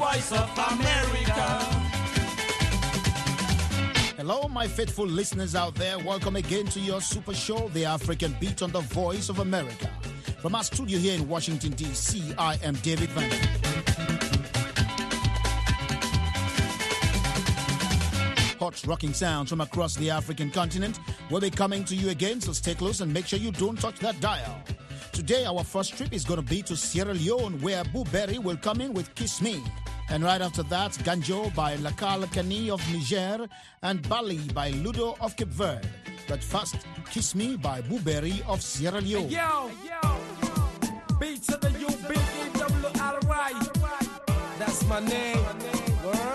voice of America. Hello, my faithful listeners out there. Welcome again to your super show, The African Beat on the Voice of America. From our studio here in Washington, D.C., I am David Van. Hot rocking sounds from across the African continent will be coming to you again, so stay close and make sure you don't touch that dial. Today, our first trip is going to be to Sierra Leone, where Boo Berry will come in with Kiss Me. And right after that, Ganjo by Lakal Kani of Niger and Bali by Ludo of Cape Verde. But first, Kiss Me by Boo Berry of Sierra Leone. Hey, yo, beats of the U-B-E-W-R-Y. That's my name. Word.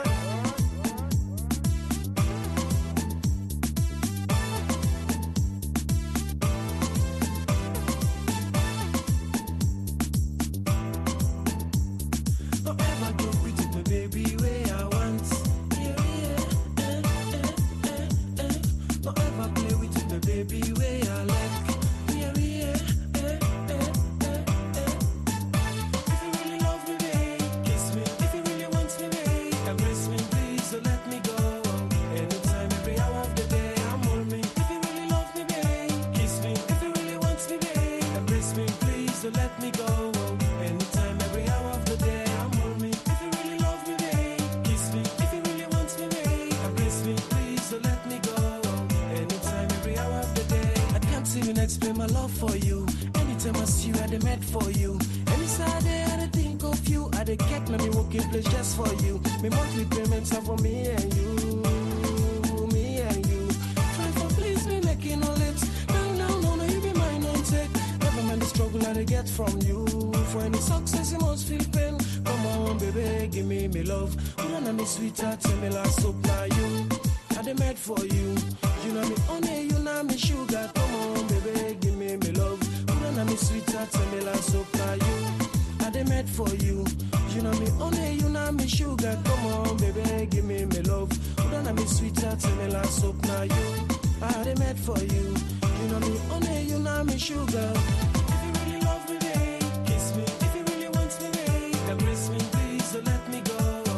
Sweetheart, tell me last soap now you. I dey made for you. You know me honey, you know me sugar. Come on, baby, give me love. You know me sweetheart, tell me last soap now you. I dey made for you. You know me honey, you know me sugar. Come on, baby, give me love. You know me sweetheart, tell me last soap now you. I dey made for you. You know me honey, you know me sugar. If you really love me, babe, kiss me. If you really want me, babe, embrace me, please, so let me go.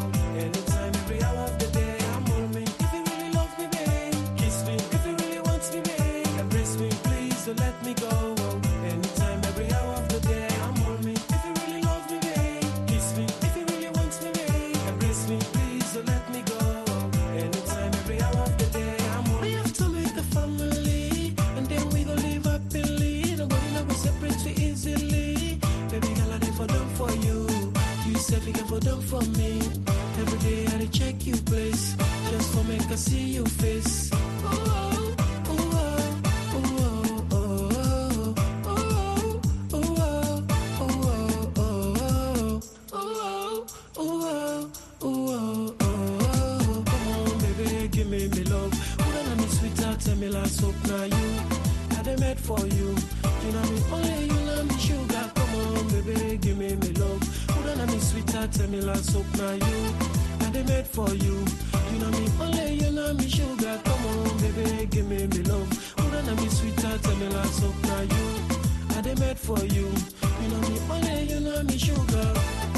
So let me go. Anytime, every hour of the day, I'm on me. If you really love me, babe, kiss me. If you really want me, babe, embrace me, please. So let me go. Anytime, every hour of the day, I'm on me. We have to make a family, and then we gon' live happily. Nobody know we separate too easily. Baby girl, I dey for done for you. You said you get for done for me. Every day I dey check you place, just for make I see your face. Soap now you, I dey made for you. You know me only, you know me sugar. Come on, baby, give me love. Who don't know me sweetheart, tell me last soap now you, I dey made for you. You know me only, you know me sugar. Come on, baby, give me love. Who don't know me sweetheart, tell me last soap now you, I dey made for you. You know me only, you know me sugar.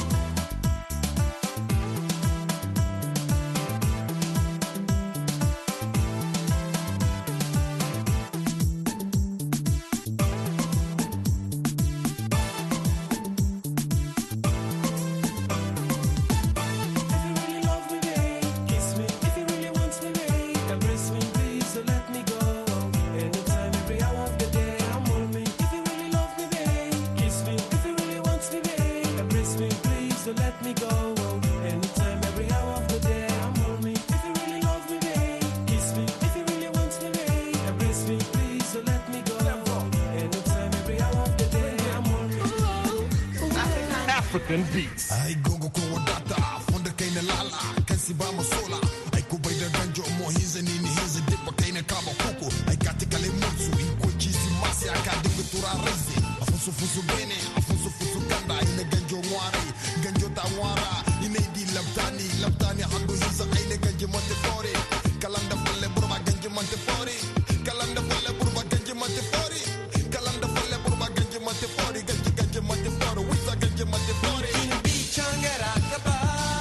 African beats. Ay gogo ko wadata fonda kaina lala kasi ba mo sola ay ko bay da ganjo mo hiza ni hiza dipa kaina kaba koko ay katikale mutsu iko chisi masi akadinga tura reze afusu fusu bene afusu fusu kanda ina ganjo ngwari ganjo tawara ina di labtani handu hiza ina ganjo mate fori kalanda falle burba ganjo mate fori kalanda falle burba ganjo mate fori kalanda falle burba ganjo mate fori ganjo mate fori wiza ganjo mate fori Changera kaba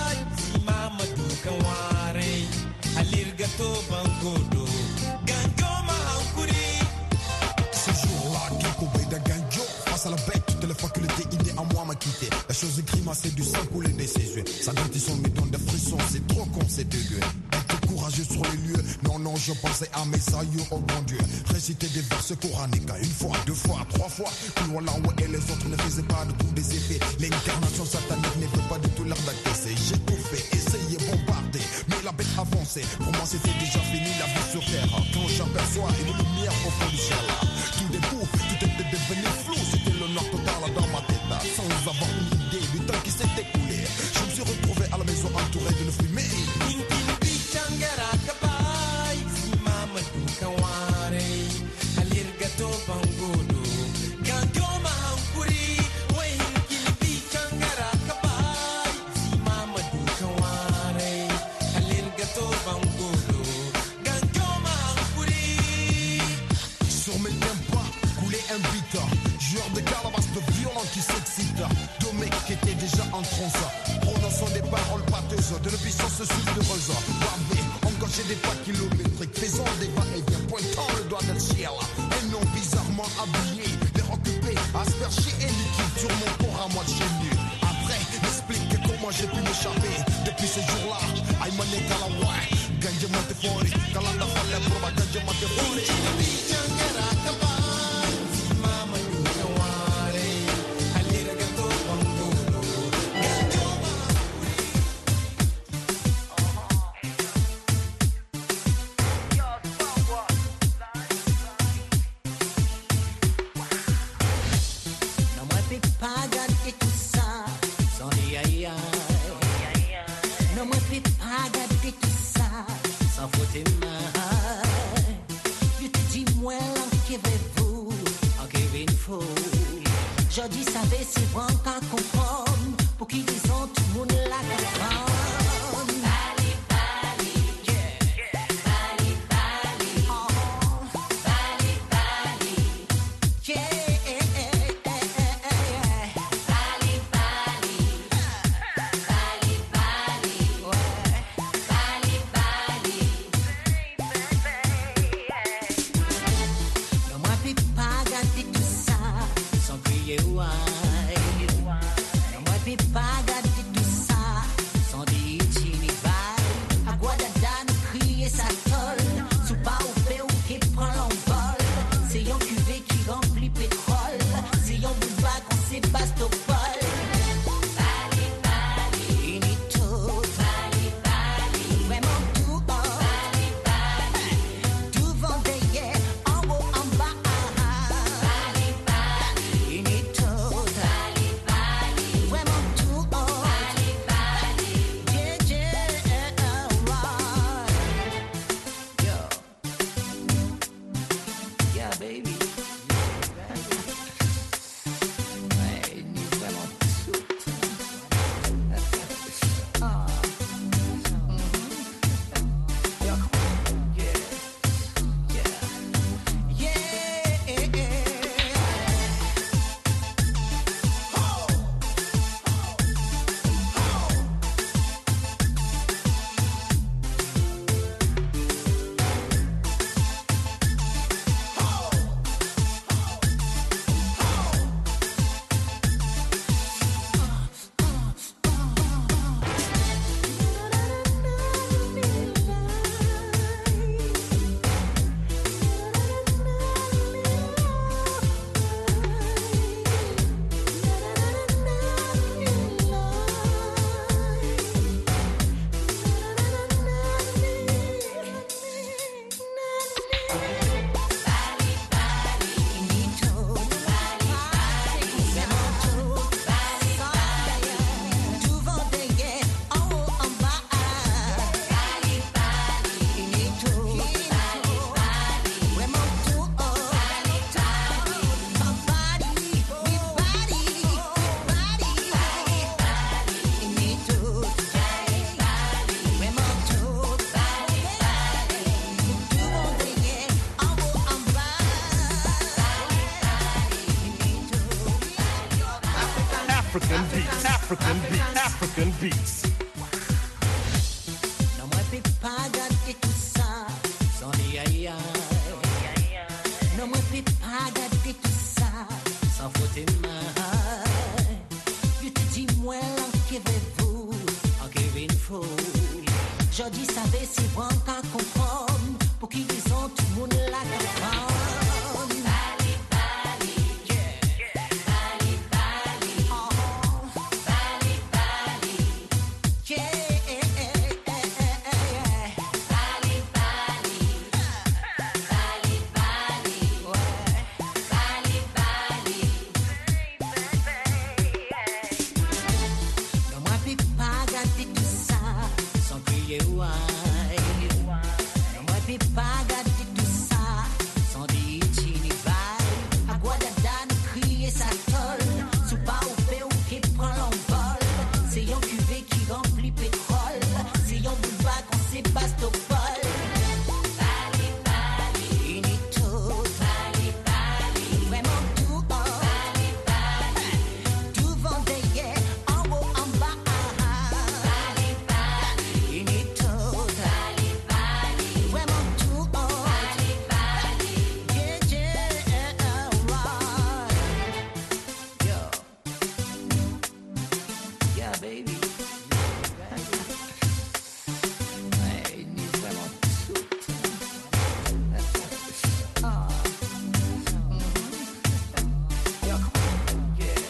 bangodo. Ganjo mahankuri. Ce jour-là, Kiko Beda Ganjo, face à la bête, toutes les facultés idées à moi m'a quitté. La chose est grimacée du sang coulé de ses yeux. Sa dentition me donne des frissons, c'est trop con, c'est dégueu. Être courageux sur les lieux, non, je pensais à mes aïeux, oh bon Dieu. Réciter des versets coraniques, une fois, deux fois, trois fois. Plus loin là où et les autres ne faisaient pas de tout des effets. L'incarnation satanique ne fait pas du tout leur d'acter. J'ai tout fait, essayé, bombardé, mais la bête avançait. Pour moi c'était déjà fini la vie sur terre. Quand j'aperçois une lumière au fond du ciel, tout d'un coup, tout était devenu flou. C'était le noir total dans ma tête, sans avoir une idée du temps qui s'est écoulé. Je me suis retrouvé à la maison entouré d'une fumée. Changara kabai, si mama tukaware, alirgato bangodo, ganjo mahankuri, way kilibi changara kabai, si mama tukaware, alirgato bangodo, ganjo mahankuri. Sur mes tympans, coulait un beat, joueur de calebasse de violon qui s'excite. Deux mecs qui étaient déjà en transe, prononçant des paroles pâteuses, de puissance sulfureuse. Barbé, engagé des pas kilométriques, faisant des va-et-vient, pointant le doigt dans le ciel. Un nom bizarrement habillé, l'air occupé, aspergé et liquide sur mon corps à moi de chez nu. Après, m'explique comment j'ai pu m'échapper. Depuis ce jour-là, aïe mané kalawa, ganja mate fori, kalanda falle proba, ganja mate fori. Changara kabai, si mama tukaware, alirgato bangodo, ganjo Non, moi, puis pas garder tout ça sans des aïe aïe. Non, moi, puis pas garder tout ça sans faute mal. Je te dis, moi, l'enquevez-vous, enquevez une faux. Je dis, savez, c'est bon qu'à comprendre pour qu'ils disent tout le monde la comprendre. Bali, Bali, yeah. Bali, Bali, oh. Bali, Bali, yeah. Bali, Bali, Bali, Bali, ouais. Bali, Bali. Non, moi, puis pas garder tout ça sans crier ouais. Non, moi, puis pas garder tout ça sans dire chini bye. À Guadada, nous crier sa tolle. Sous pas au fait ou qui prend l'envol. C'est yon cuvée qui remplit pétrole. C'est yon bouba qu'on Sébastopol. Bali, Bali, inito. Bali, Bali, vraiment tout haut. Bali, Bali, tout Vendée, en haut, en bas. Bali, Bali, inito. Bali, Bali, vraiment tout haut. Bali, Bali, yeah, yeah, right. Yo, yeah, baby. Ouais, il est vraiment tout. Ah. Yeah, yeah, yeah, yeah. African beats. Non, moi, puis pas garder tout ça sans Jodi savait si bon qu'à comprendre. Pour qui ils ont tout le monde la comprendre. Bali, Bali, yeah. Bali, Bali, Bali, Bali, yeah. Bali, Bali, Bali, Bali, ouais. Bali, Bali. Non, moi, puis pas gâter tout ça sans crier ouais. Non, moi, puis pas gâter tout ça sans dire chini bye. À Guadada, nous crier sa tolle. Sous pas au fait ou qui prend l'envol. C'est yon cuvée qui remplit pétrole. C'est yon boulevard qu'on Sébastopol. Bali, Bali, unito. Bali, Bali, vraiment tout haut. Bali, Bali, tout Vendée, en haut, en bas. Bali, Bali, unito. Bali, Bali, vraiment tout haut. Bali, Bali, yeah, right. Yeah, baby. Ouais, il est vraiment tout. Ah. Yeah, come on. Yeah.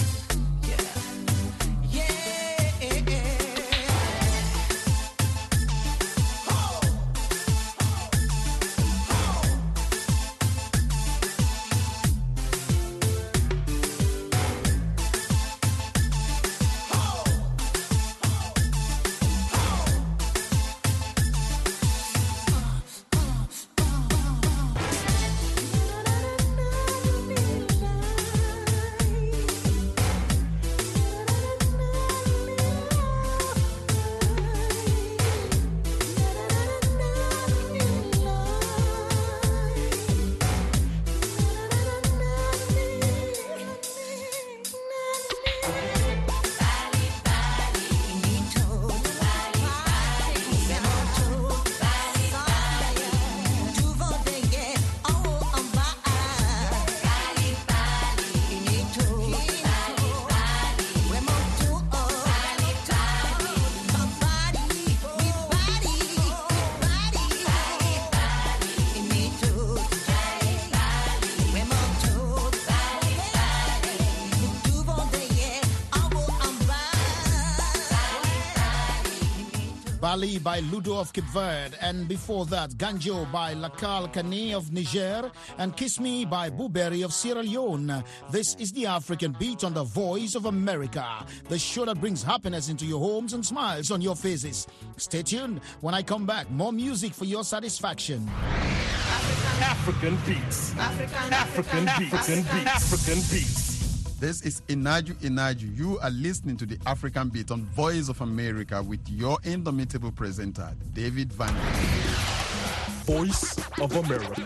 Bali by Ludo of Cape Verde, and before that, Ganjo by Lakal Kane of Niger, and Kiss Me by Blueberry of Sierra Leone. This is the African Beat on the Voice of America, the show that brings happiness into your homes and smiles on your faces. Stay tuned. When I come back, more music for your satisfaction. African beats. African beats. This is Inaju Inaju. You are listening to the African Beat on Voice of America with your indomitable presenter, David Van. Voice of America.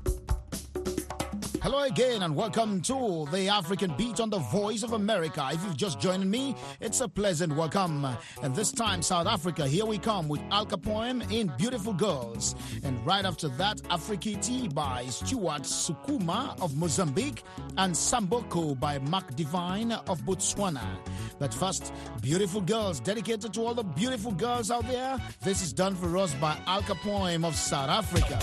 Hello again and welcome to the African Beat on the Voice of America. If you've just joined me, it's a pleasant welcome. And this time, South Africa, here we come with Al Capone in Beautiful Girls. And right after that, Afrikiti by Stuart Sukuma of Mozambique and Samboko by Mark Divine of Botswana. But first, Beautiful Girls, dedicated to all the beautiful girls out there. This is done for us by Al Capone of South Africa.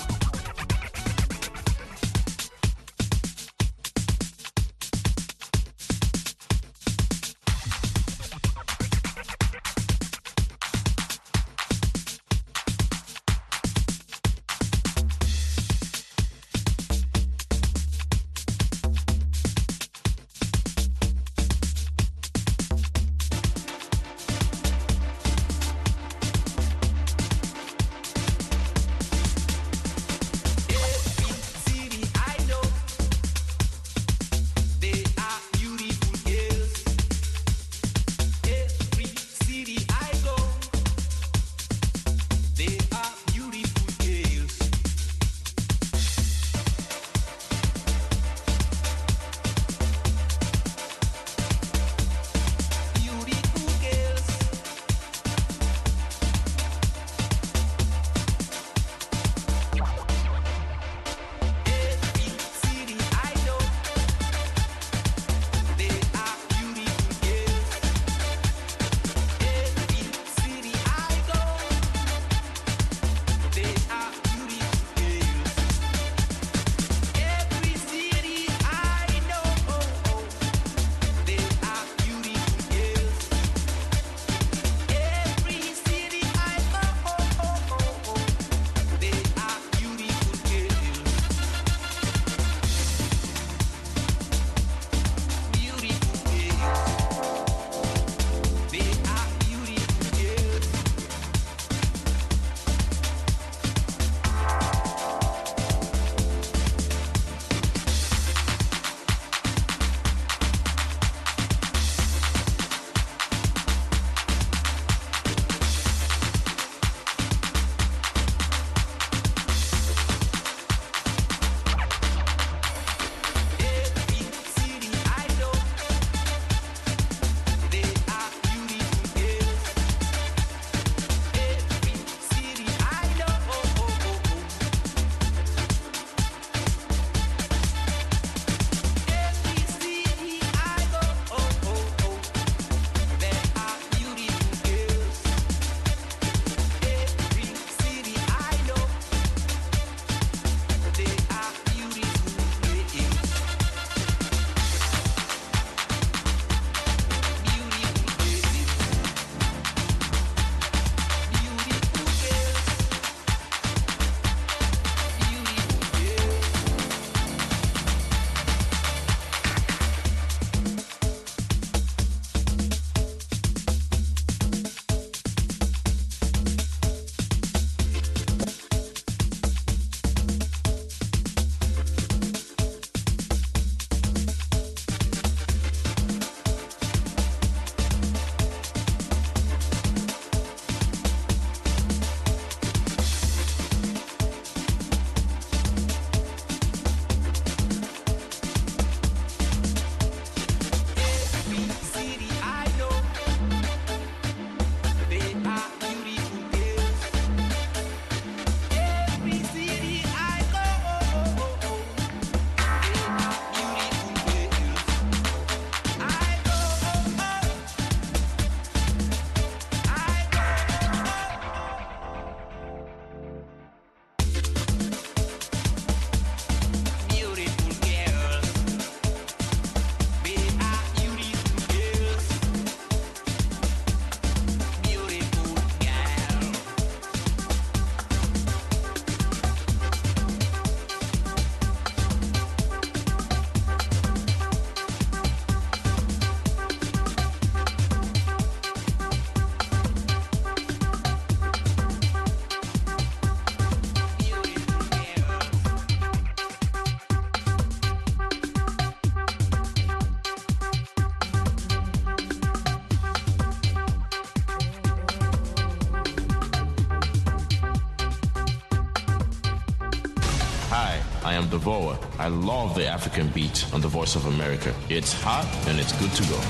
I am Devoa. I love the African beat on the Voice of America. It's hot and it's good to go.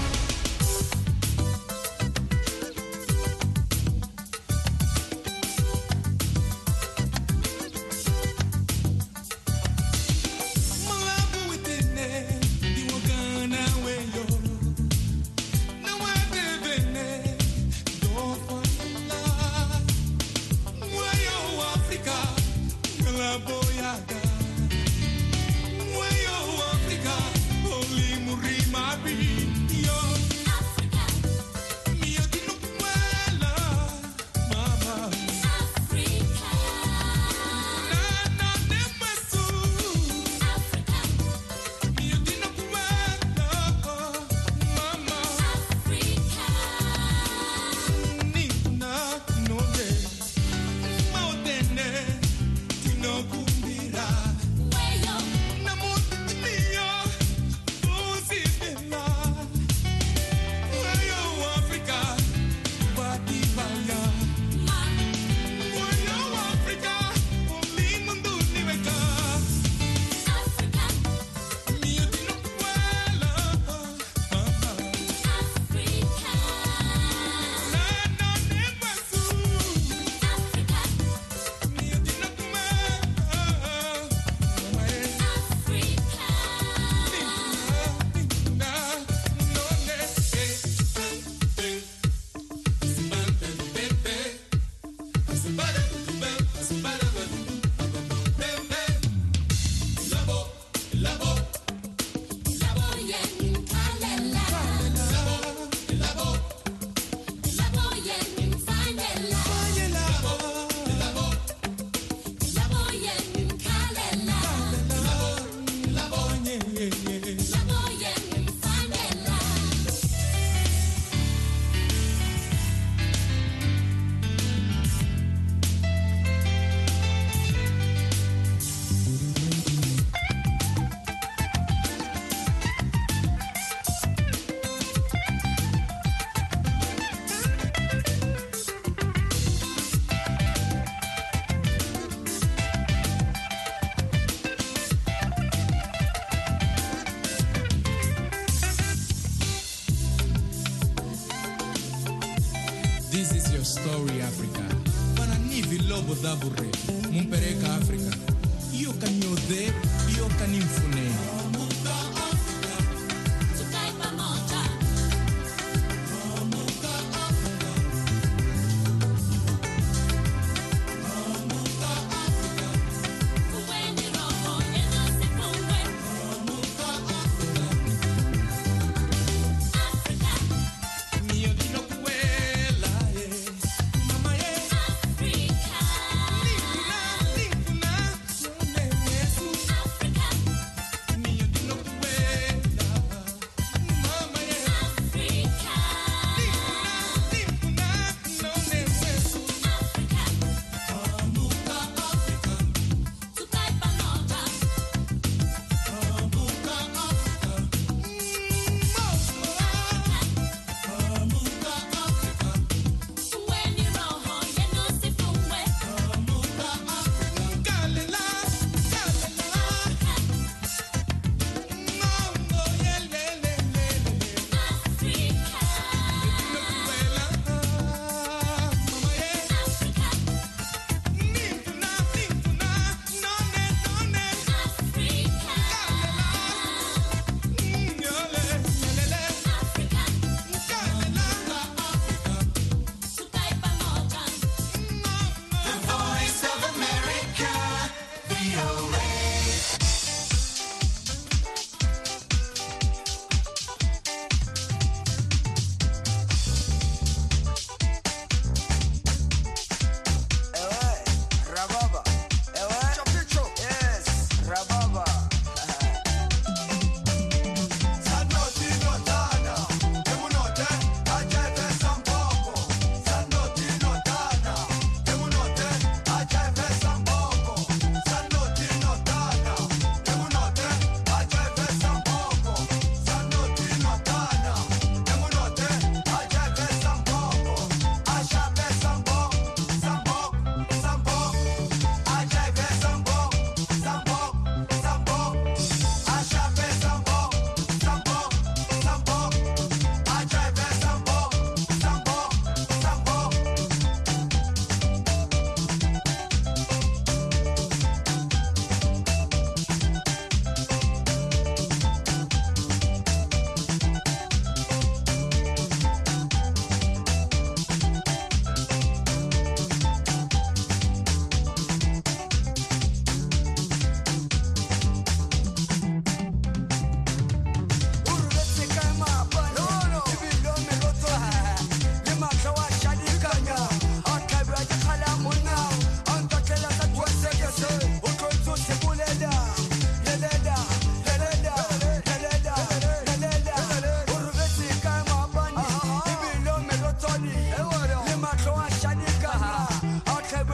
Story Africa. Para nivi lobo dabure, mumpereka Africa. Io kanyode, io kanimfune.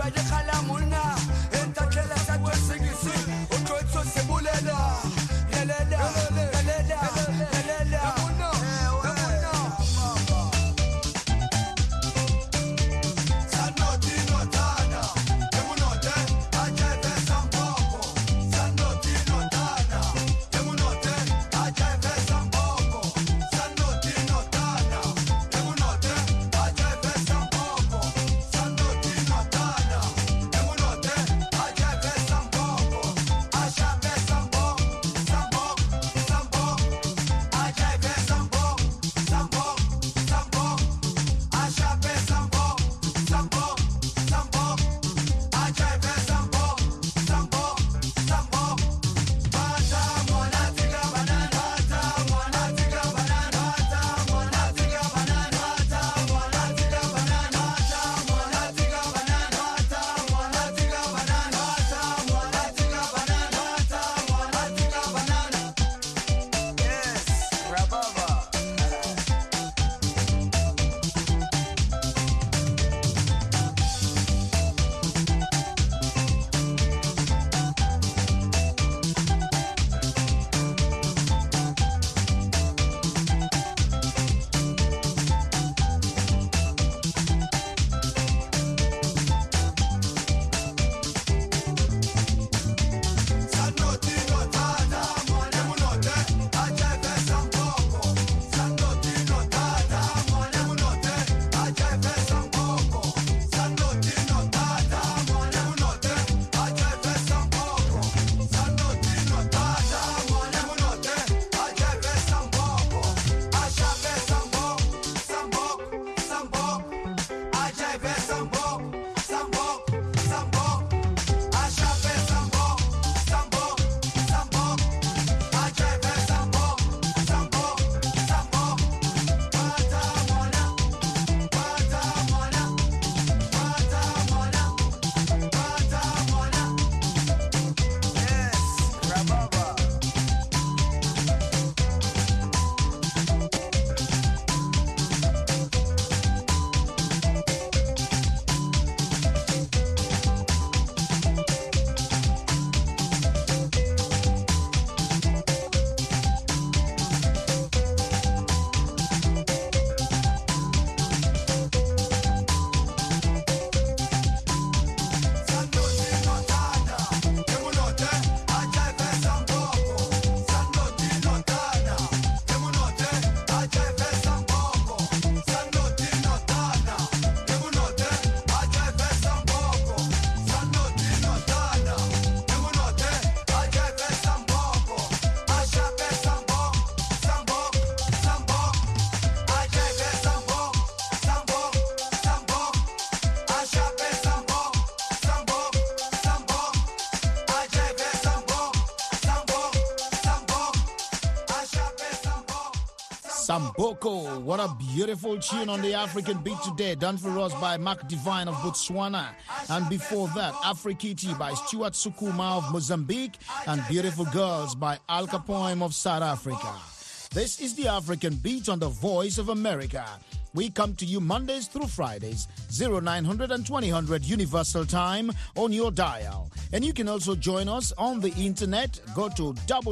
Samboko, what a beautiful tune on the African beat today, done for us by Mark Divine of Botswana. And before that, Afrikiti by Stuart Sukuma of Mozambique, and Beautiful Girls by Al Capone of South Africa. This is the African Beat on the Voice of America. We come to you Mondays through Fridays, 0900 and 2000 Universal Time on your dial. And you can also join us on the internet. Go to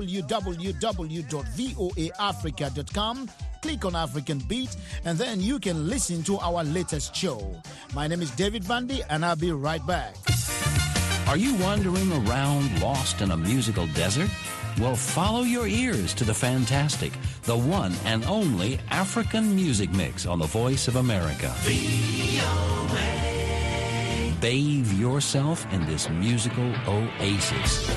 www.voaafrica.com, click on African Beat, and then you can listen to our latest show. My name is David Vandy, and I'll be right back. Are you wandering around lost in a musical desert? Well, follow your ears to the fantastic, the one and only African music mix on the Voice of America. VOA. Bathe yourself in this musical oasis.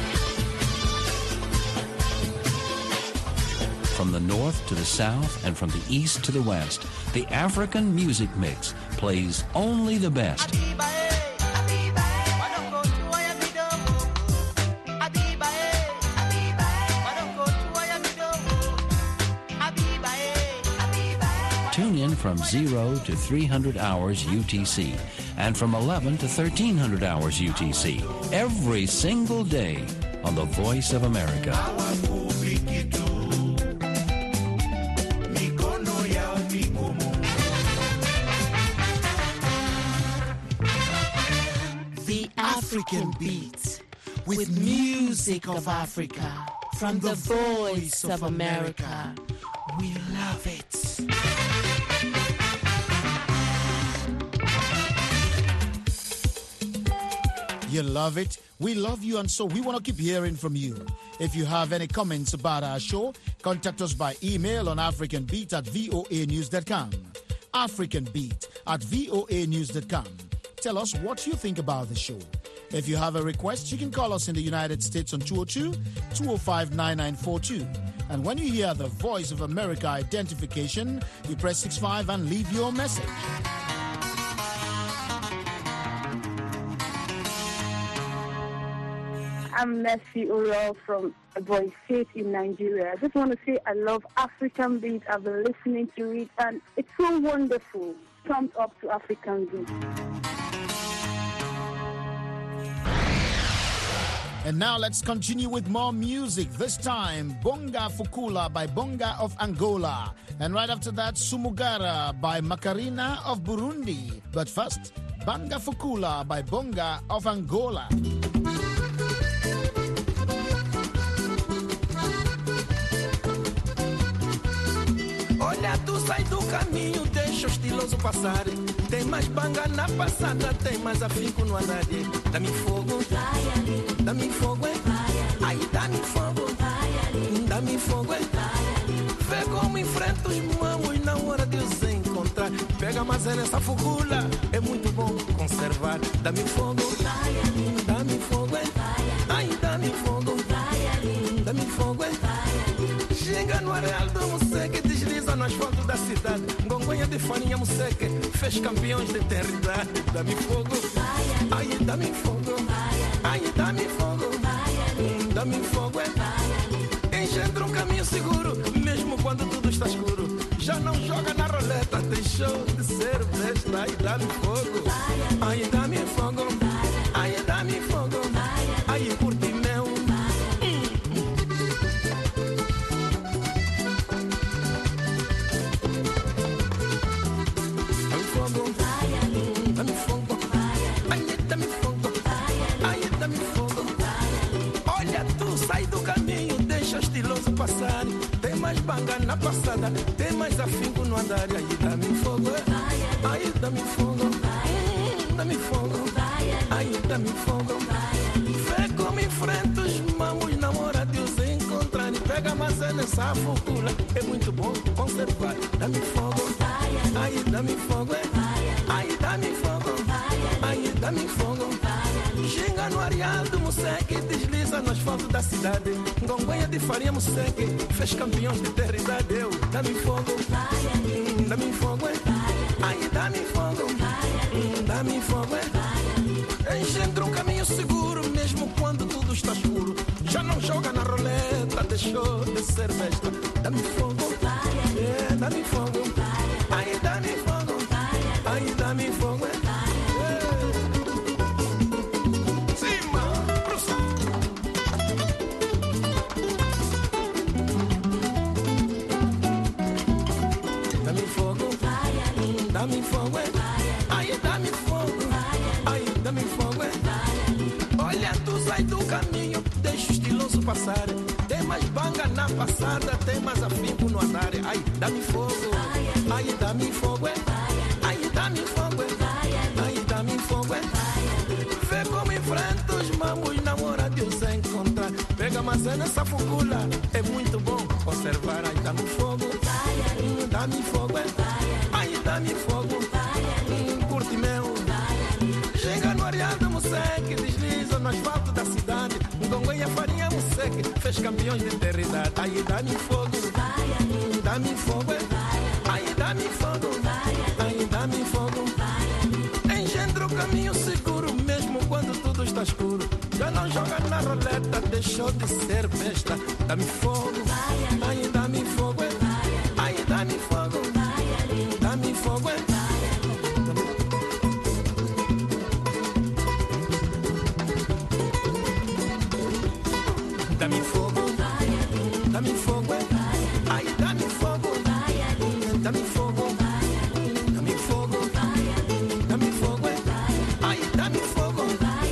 From the north to the south and from the east to the west, the African music mix plays only the best. Tune in from 0 to 300 hours UTC and from 11 to 1300 hours UTC every single day on the Voice of America. The African Beat, with music of Africa, from the voice of America. We love it. You love it, we love you, and so we want to keep hearing from you. If you have any comments about our show, contact us by email on africanbeat@voanews.com. africanbeat@voanews.com. Tell us what you think about the show. If you have a request, you can call us in the United States on 202-205-9942. And when you hear the Voice of America identification, you press 65 and leave your message. I'm Mercy Oro from Boy State in Nigeria. I just want to say I love African Beat. I've been listening to it, and it's so wonderful. Thumbs up to African Beat. And now let's continue with more music. This time, Bonga Fukula by Bonga of Angola. And right after that, Sumugara by Macarena of Burundi. But first, Bonga Fukula by Bonga of Angola. Olha, tu sai do caminho, deixa o estiloso passar. Tem mais banga na passada, tem mais afinco no andar. Dá-me fogo, dá-me fogo, ai, dá-me fogo, dá-me fogo, vê como enfrenta os mamos na hora de os encontrar. Pega mais nessa fugula, é muito bom conservar. Dá-me fogo, dá-me fogo, ai, dá-me fogo, dá-me fogo, chega no areal do Museque, desliza no asfalto da cidade. Gongonha de farinha Museque, fez campeões de eternidade. Dá-me fogo, ai, dá-me fogo, ai, dá-me fogo, dá-me fogo, engendra um caminho seguro, mesmo quando tudo está escuro. Já não joga na roleta, deixou de ser besta. Ai, dá-me fogo, ai, dá-me fogo, ai, dá-me fogo, ai, curte meu. Estiloso passar, tem mais banga na passada, tem mais afinco no andar. Aí dá-me fogo, aí dá-me fogo, dá-me fogo, aí dá-me fogo. Vê como enfrenta os mamos namorados encontrar. Pega mais nessa focula, é muito bom conservar. Dá-me fogo, aí dá-me fogo, aí dá-me fogo, aí dá-me fogo. Xinga no areal do Museque, desliza no asfalto da cidade. Gongonha de farinha Museque, fez campeões de eternidade. Eu, dá-me fogo, dá-me fogo, ai, dá-me fogo, dá-me fogo. Engendra um caminho seguro, mesmo quando tudo está escuro. Já não joga na roleta, deixou de ser besta. Dá-me fogo, dá-me fogo, ai, dá-me fogo, ai, dá-me fogo. Dá-me fogo, ai, dá-me fogo, ai, dá-me fogo. Olha, tu sai do caminho, deixa o estiloso passar. Tem mais banga na passada, tem mais afinco no andar. Ai, dá-me fogo, ai, dá-me fogo, ai, dá-me fogo, ai, dá-me fogo. Vê como enfrenta os mamos namorados encontrar. Pega mais nessa fugula, é muito bom conservar. Ai, dá-me fogo, dá-me fogo, ai, dá-me fogo, curte meu. Chega no areal do Museque, desliza no asfalto da cidade. Gongonha farinha Museque, fez campeões de eternidade. Aí dá-me fogo, dá-me fogo, aí dá-me fogo, aí dá-me fogo. Engendra o caminho seguro, mesmo quando tudo está escuro. Já não joga na roleta, deixou de ser besta. Dá-me fogo, aí dá-me fogo, aí dá-me fogo, dá-me fogo. Dá-me fogo, dá-me fogo, ai, dá-me fogo, dá-me fogo, dá-me fogo, dá-me fogo, ai, dá-me fogo,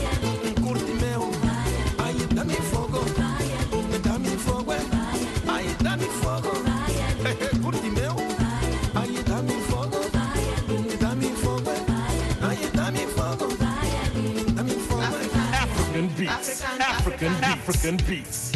beats. African beats.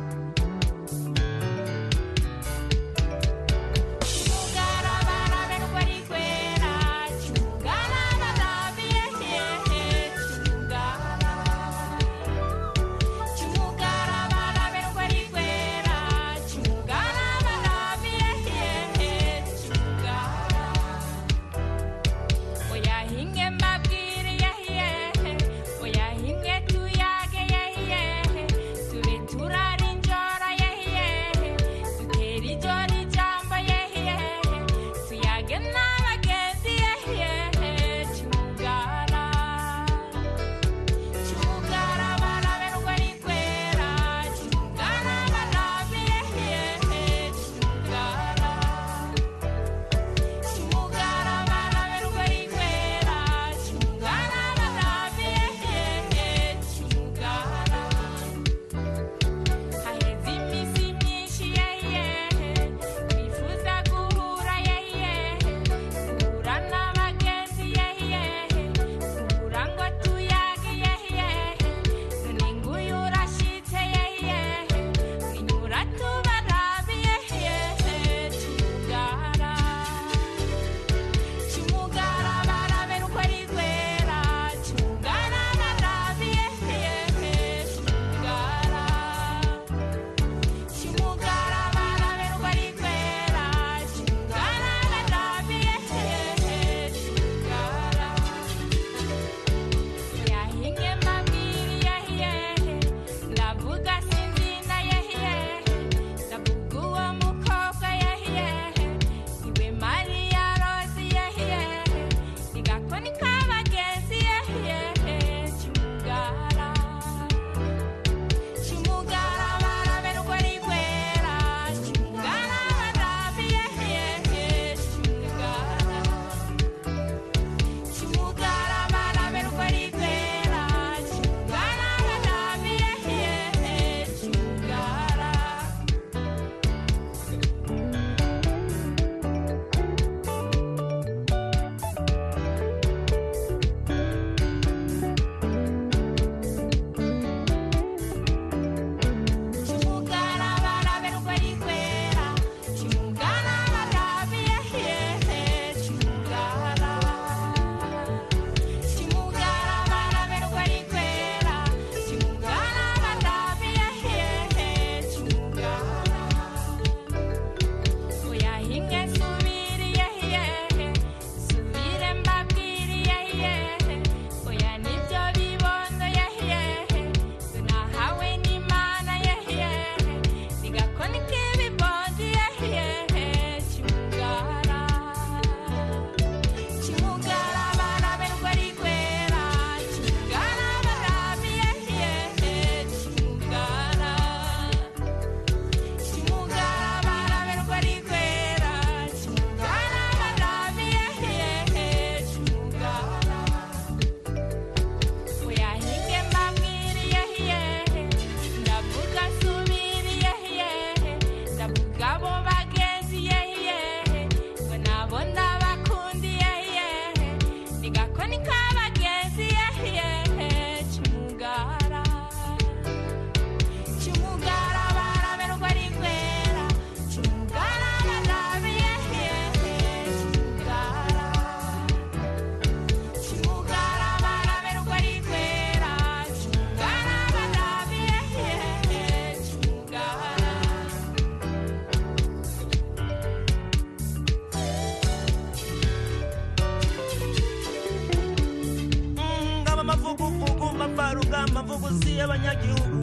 amavuguzi y'abanyagihugu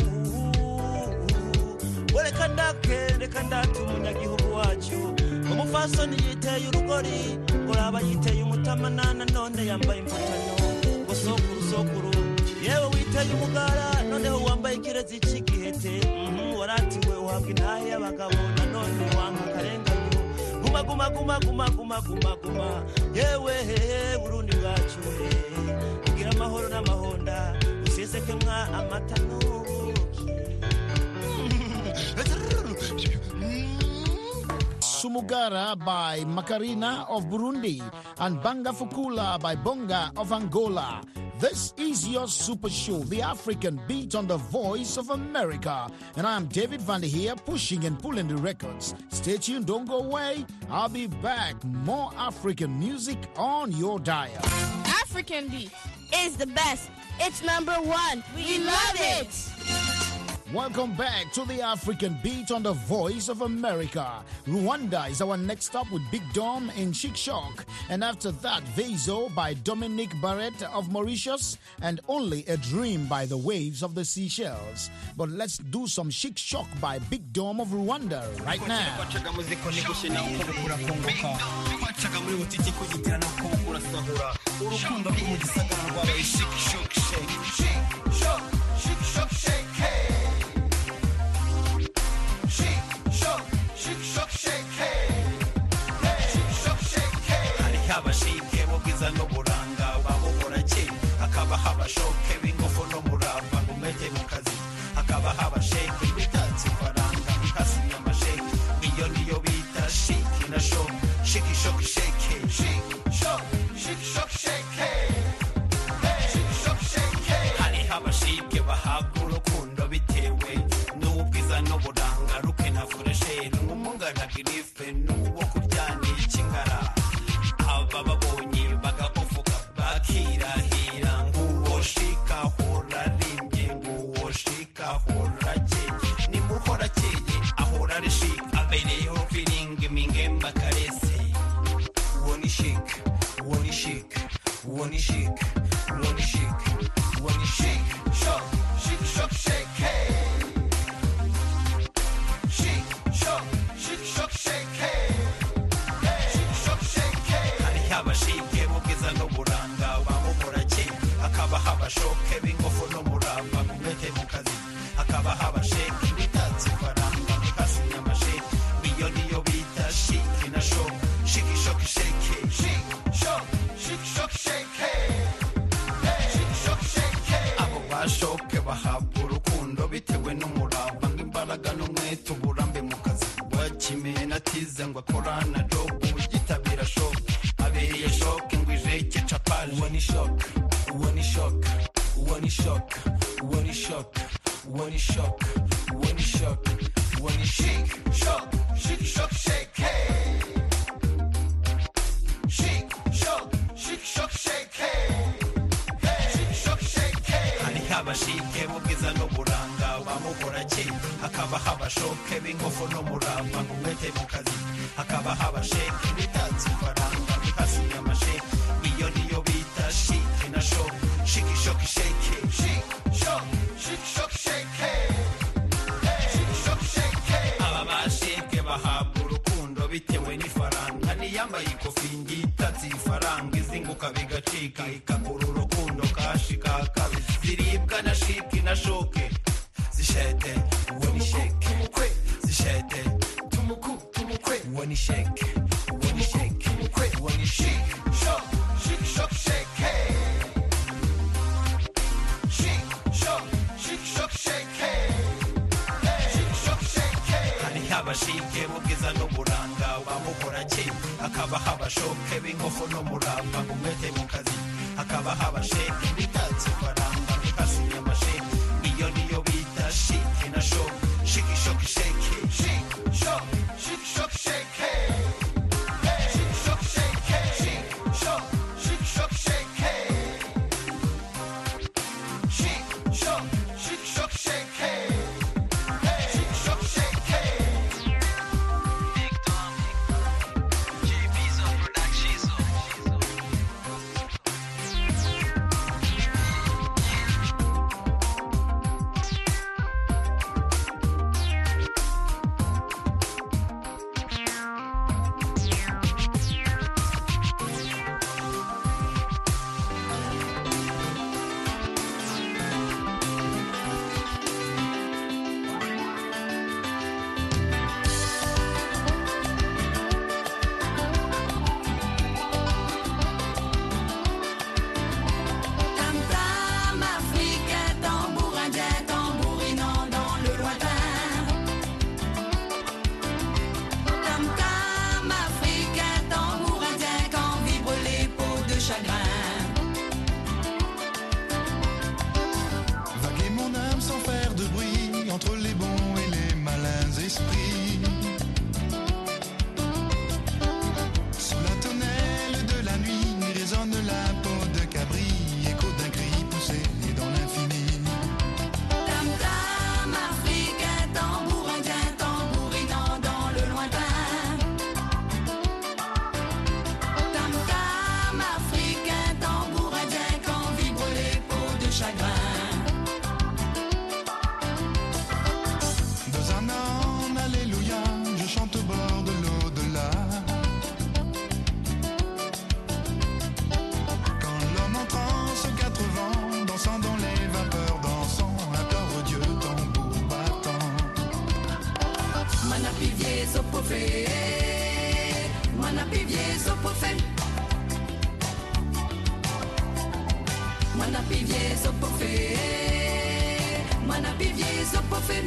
wereka ndatu umunyagihugu wacu umufasoni yiteye urugori uraba yiteye umutamanana none yambaye impatano ngo sokuru yewe witeye umugara noneho wambaye kirezi c'igihete waratiwe uhabwa intahe y'abagabo nanone wanka karenganyo guma yewe Burundi bwacu kugira amahoro n'amahonda useseke mwa amata n'ubuki. Sumugara by Macarena of Burundi and Banga Fukula by Bonga of Angola. This is your super show, The African Beat on the Voice of America. And I'm David Van der Heer, pushing and pulling the records. Stay tuned, don't go away. I'll be back. More African music on your dial. African Beat is the best. It's #1. We love it. Welcome back to the African Beat on the Voice of America. Rwanda is our next stop with Big Dom and Chic Shock. And after that, Vezo by Dominic Barrett of Mauritius and Only a Dream by the Waves of the Seychelles. But let's do some Chic Shock by Big Dom of Rwanda right now. Abashike bogiza no buranga babobora cye akaba habashoke bingofo no muramba ngumete mu kazi akaba habasheke bitatsi faranga bikasinya amasheke iyo niyo bita shiki na show shiki shock shake shiki shock shake shiki shock shake hari habashike bahabwa urukundo bitewe n'ubwiza no buranga ruke na fureshe n'umunga na grife n'uwo kuryana ikingara bababonye bagakofuka bakirahira nguwo shika hora rimye nguwo shika hora keye nimuhora keye ahora rishi abereho feeling mingemba karese woni chic woni chic woni chic woni chic woni chic shock chic shock shake chic shock chic shock shake abashike bugeza no buranga bamubora cye akaba habashoke bingofo no muramba ngumete mu kazi akaba habasheke bitatsi faranga bikasinya amasheke iyo niyo bita shiki na show shiki shock shake shiki shock shake shiki shock shake abo bashoke bahabwa urukundo bitewe n'umuramba ng'imbaraga n'umwete uburambe mu kazi wakimena tize ngo akorana job yitabira show abiriye shock ngwije chapal woni shock woni shock woni shock woni shock woni shock woni shock woni chic shock chic shock shake chic shock chic shock shake chic shock shake hari habashike bugeza no buranga bamubora cye akaba habashoke bingofo no muramba ngumete mu kazi akaba habasheke bitatsi faranga bikasinya amasheke iyo niyo bita shiki na show shiki shock shake shiki shock shake shiki shock shake aba basheke bahabwa urukundo bitewe n'ifaranga niyambaye ikofi ngitatsi faranga izinguka bigacika ikakura urukundo kashika kabiziribwa na shiki na shoke zishete woni shake zishete tumukwe woni shake woni shake woni chic shock shake chic shock shake chic shock shake hari habashike bugeza no buranga bamubora cye akaba habashoke bingofo no muramba ngumete mu kazi akaba habasheke bitatsi faranga bikasinya amasheke iyo niyo bita shiki na show shiki shock shake chic shock shake chagrin. Dans un an, alléluia, je chante au bord de l'au-delà. Quand l'homme en transe aux 4 vents, dansant dans les vapeurs, dansant, implore Dieu, tambour battant. Manapivie sopofé, manapivie sopofé. Manapivie sopofé, manapivie sopofé.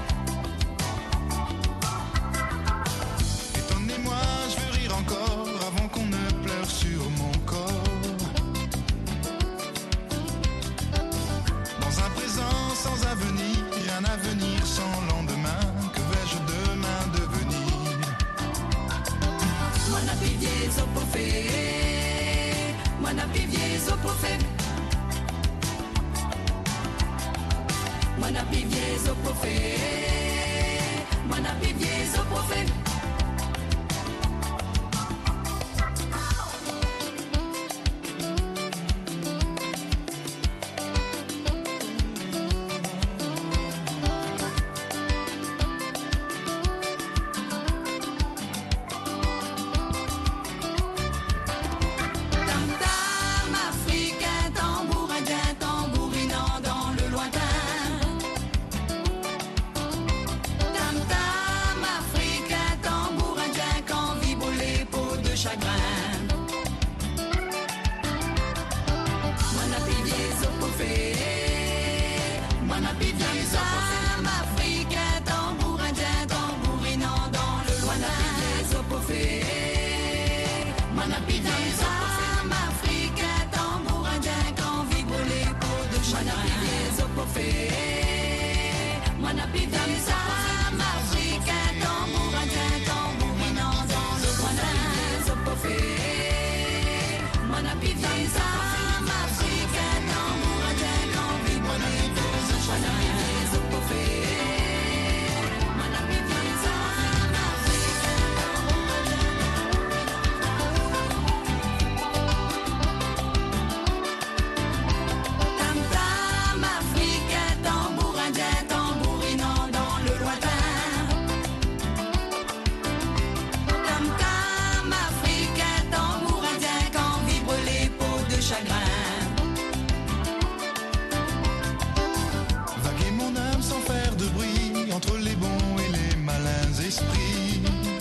Étonnez-moi, je veux rire encore avant qu'on ne pleure sur mon corps. Dans un présent sans avenir, un avenir sans lendemain, que vais-je demain devenir? Manapivie sopofé, manapivie sopofé. Manapivie sopofé, manapivie sopofé. Tam-tam africain, tambour indien, tambourinant dans le lointain. Tam-tam africain, tambour indien, quand vibrent les peaux de chagrin. Manapivie sopofé, manapivie sopofé. Tam africain, tambour indien, tambourinant dans le lointain. Manapivie sopofé, manapivie sopofé. Tam africain, tambour indien, quand vibrent les peaux de chagrin. Manapivie sopofé, manapivie Tam africain, tambour indien, tambourinant dans le lointain. Sopofé, manapivie Tam africain, tambour indien, quand vibrent les peaux de chagrin. Sopofé, manapivie Tam africain, tam-tam africain, tambour indien, tambourinant dans le lointain. Tam-tam africain, tambour indien, quand vibrent les peaux de chagrin. Vaguer mon âme sans faire de bruit entre les bons et les malins esprits.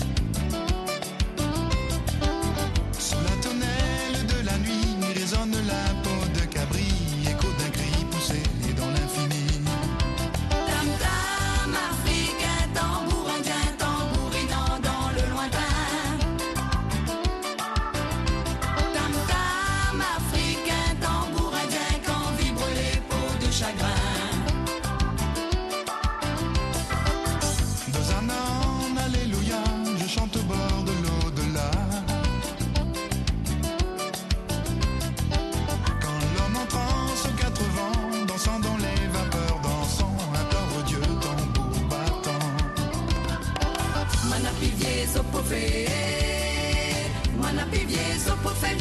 Sous la tonnelle de la nuit résonne la peau de cabri, écho d'un cri poussé dans l'infini. Tam-tam africain, tambour indien, tambourinant dans le lointain. Tam-tam africain, tambour indien, quand vibrent les peaux de chagrin. Dans un an, alléluia, je chante au bord de l'au-delà. Quand l'homme en transe aux 4 vents, dansant dans les vapeurs, dansant, implore Dieu, tambour battant. Manapivie sopofé, manapivie sopofé.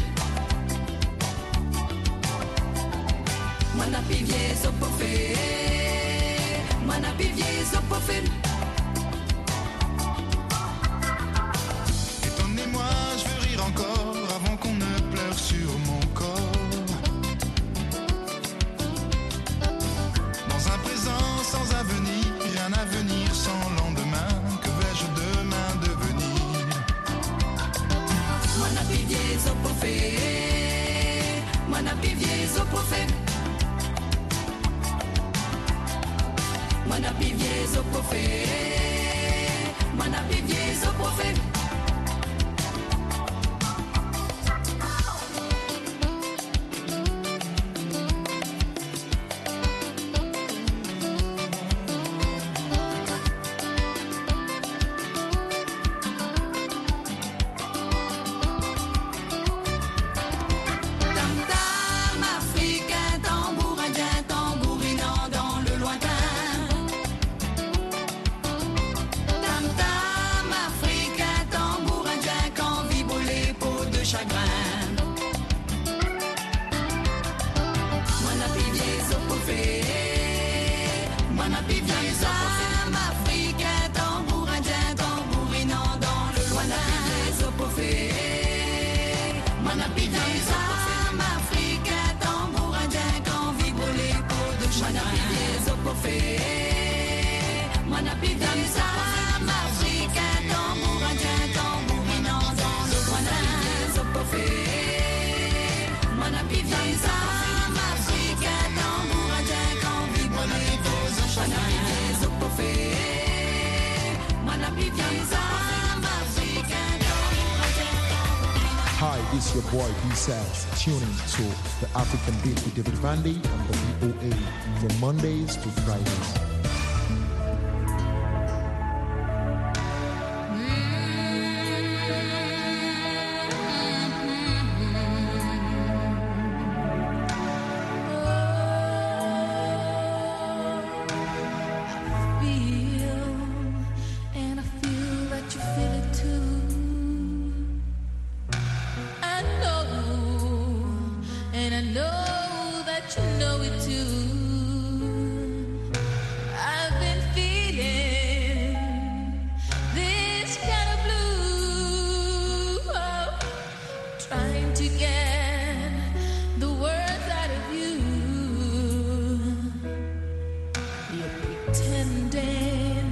Manapivie sopofé, manapivie sopofé. Étonnez-moi, je veux rire encore avant qu'on ne pleure sur mon corps. Dans un présent sans avenir, un avenir sans lendemain, que vais-je demain devenir? Manapivie sopofé, manapivie sopofé. Manapivie sopofé, manapivie sopofé. Tam-tam africain, tambour indien, tambourinant dans le lointain. Tam-tam africain, Sam africain, tambour indien, tambourinant dans le lointain. Zopofé, Manapidien, Sam africain, tambour indien, quand vibre l'écho de Manapidien. Zopofé, Manapidien, Sam africain, tambour indien, tambourinant dans le lointain. Zopofé, Manapidien, Sam africain, tambour indien, quand vibre l'écho de Manapidien. Zopofé, Manapidien, Sam africain, tambour indien. Hi, this is your boy B-Sax, tuning to the African Beat with David Vandy on the VOA from Mondays to Fridays. And I feel that you feel it too. I know, and I know that you know it too. I've been feeling this kind of blue, trying to get the words out of you. You're pretending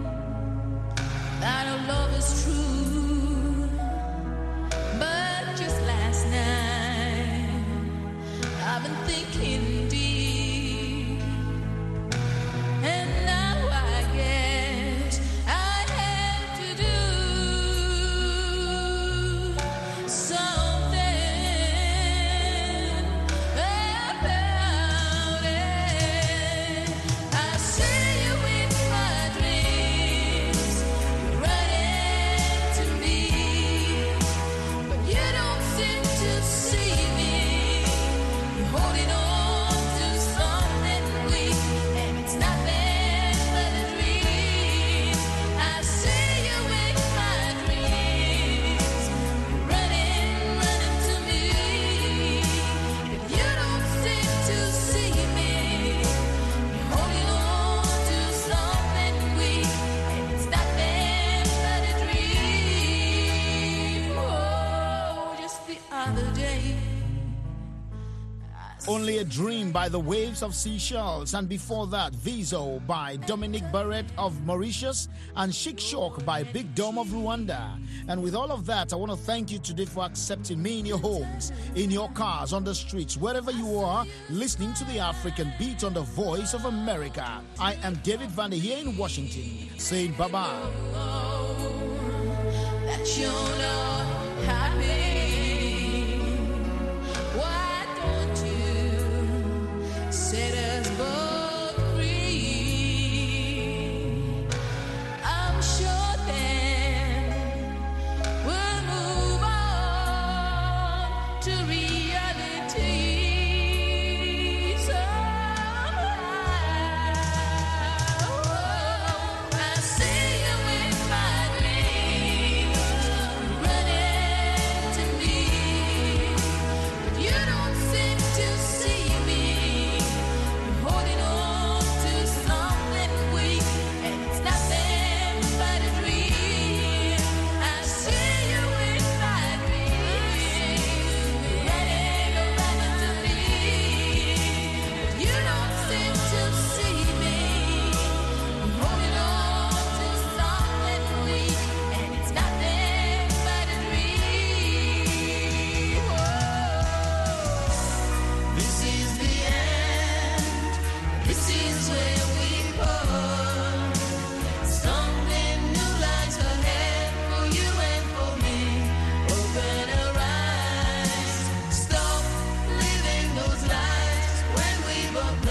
that our love is true, but just last night I've been thinking deep, and now I guess I have to do something about it. I see you in my dreams, running to me, but you don't seem to see me. You're holding on to something weak, and it's nothing but a dream. I see you in my dreams, running to me, but you don't seem to see me. You're holding on to something weak, and it's nothing but a dream. Oh, just the other day. Only a Dream by the Waves of Seychelles, and before that, Viso by Dominic Barrett of Mauritius, and Chic Shock by Big Dom of Rwanda. And with all of that, I want to thank you today for accepting me in your homes, in your cars, on the streets, wherever you are, listening to the African Beat on the Voice of America. I am David Vandy here in Washington, saying bye-bye. That you're not happy.